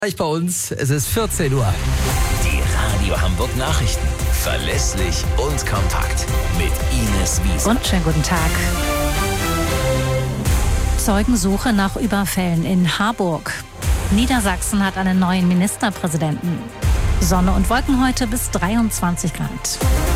Gleich bei uns, es ist 14 Uhr. Die Radio Hamburg Nachrichten. Verlässlich und kompakt. Mit Ines Wiese. Und schönen guten Tag. Zeugensuche nach Überfällen in Harburg. Niedersachsen hat einen neuen Ministerpräsidenten. Sonne und Wolken heute bis 23 Grad.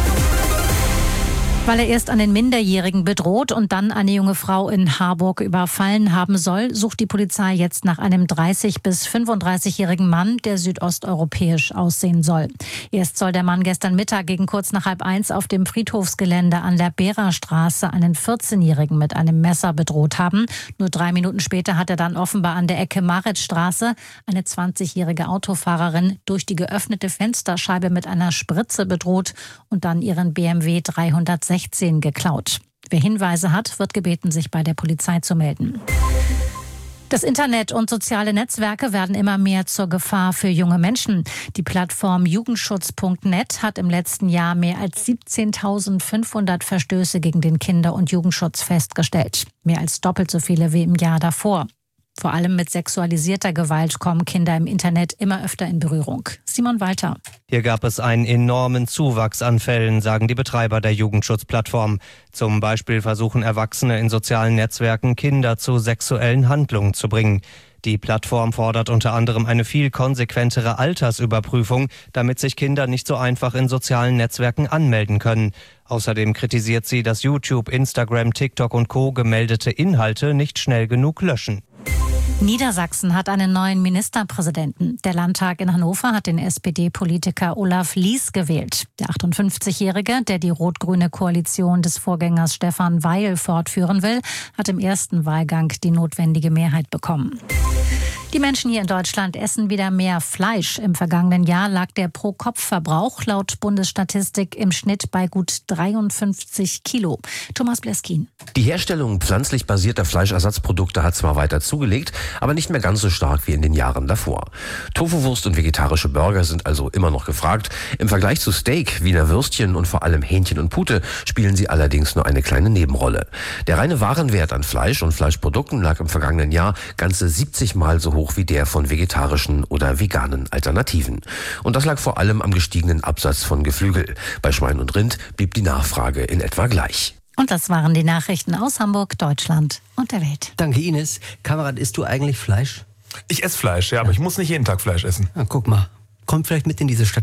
Weil er erst einen Minderjährigen bedroht und dann eine junge Frau in Harburg überfallen haben soll, sucht die Polizei jetzt nach einem 30- bis 35-jährigen Mann, der südosteuropäisch aussehen soll. Erst soll der Mann gestern Mittag gegen kurz nach 12:30 auf dem Friedhofsgelände an der Behrerstraße einen 14-jährigen mit einem Messer bedroht haben. Nur 3 Minuten später hat er dann offenbar an der Ecke Maritzstraße eine 20-jährige Autofahrerin durch die geöffnete Fensterscheibe mit einer Spritze bedroht und dann ihren BMW 316 geklaut. Wer Hinweise hat, wird gebeten, sich bei der Polizei zu melden. Das Internet und soziale Netzwerke werden immer mehr zur Gefahr für junge Menschen. Die Plattform Jugendschutz.net hat im letzten Jahr mehr als 17.500 Verstöße gegen den Kinder- und Jugendschutz festgestellt. Mehr als doppelt so viele wie im Jahr davor. Vor allem mit sexualisierter Gewalt kommen Kinder im Internet immer öfter in Berührung. Simon Walter. Hier gab es einen enormen Zuwachs an Fällen, sagen die Betreiber der Jugendschutzplattform. Zum Beispiel versuchen Erwachsene in sozialen Netzwerken Kinder zu sexuellen Handlungen zu bringen. Die Plattform fordert unter anderem eine viel konsequentere Altersüberprüfung, damit sich Kinder nicht so einfach in sozialen Netzwerken anmelden können. Außerdem kritisiert sie, dass YouTube, Instagram, TikTok und Co. gemeldete Inhalte nicht schnell genug löschen. Niedersachsen hat einen neuen Ministerpräsidenten. Der Landtag in Hannover hat den SPD-Politiker Olaf Lies gewählt. Der 58-Jährige, der die rot-grüne Koalition des Vorgängers Stefan Weil fortführen will, hat im ersten Wahlgang die notwendige Mehrheit bekommen. Die Menschen hier in Deutschland essen wieder mehr Fleisch. Im vergangenen Jahr lag der Pro-Kopf-Verbrauch laut Bundesstatistik im Schnitt bei gut 53 Kilo. Thomas Bleskin. Die Herstellung pflanzlich basierter Fleischersatzprodukte hat zwar weiter zugelegt, aber nicht mehr ganz so stark wie in den Jahren davor. Tofuwurst und vegetarische Burger sind also immer noch gefragt. Im Vergleich zu Steak, Wiener Würstchen und vor allem Hähnchen und Pute spielen sie allerdings nur eine kleine Nebenrolle. Der reine Warenwert an Fleisch und Fleischprodukten lag im vergangenen Jahr ganze 70 Mal so hoch wie der von vegetarischen oder veganen Alternativen. Und das lag vor allem am gestiegenen Absatz von Geflügel. Bei Schwein und Rind blieb die Nachfrage in etwa gleich. Und das waren die Nachrichten aus Hamburg, Deutschland und der Welt. Danke, Ines. Kamerad, isst du eigentlich Fleisch? Ich esse Fleisch, ja, aber ich muss nicht jeden Tag Fleisch essen. Na, guck mal. Kommt vielleicht mit in diese Stadt.